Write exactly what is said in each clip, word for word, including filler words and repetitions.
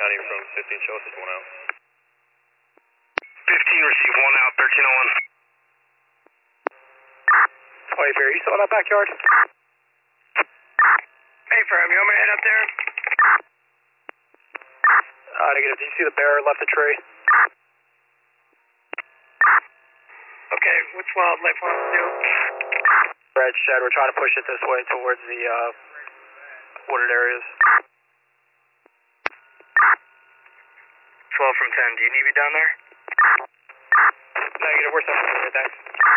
County from fifteen, show us one out. fifteen, receive one out, thirteen oh one. Wayfair, are you still in that backyard? Wayfair, you want me to head up there? Uh, negative. Do you see the bear left the tree? Okay, which wildlife wants to do? Red shed. We're trying to push it this way towards the uh, wooded areas. twelve from ten, do you need me down there? Negative. We're seven. Thanks.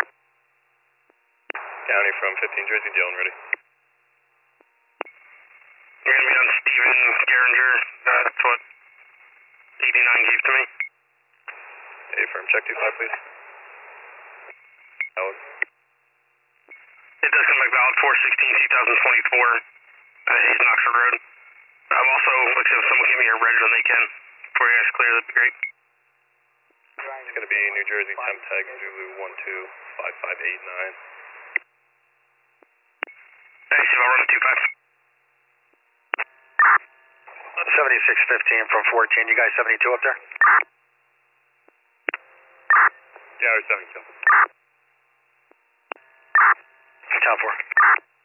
County from fifteen, Jersey, Dylan, ready. You're going to be on Steven Geringer. Uh, that's what eighty-nine gave to me. A firm, check two five, please. Valid. It does come back valid, four sixteen two thousand twenty-four, uh, Hayes and Oxford Road. I'm also, like, if someone give me a reg when they can, before you guys clear, that'd be great. It's going to be New Jersey, temp tag Zulu one two five five eight nine. Hey, Steve, I'll run a two five. seventy-six fifteen from fourteen. You guys seventy-two up there? Yeah, we're seventy-two. Town four.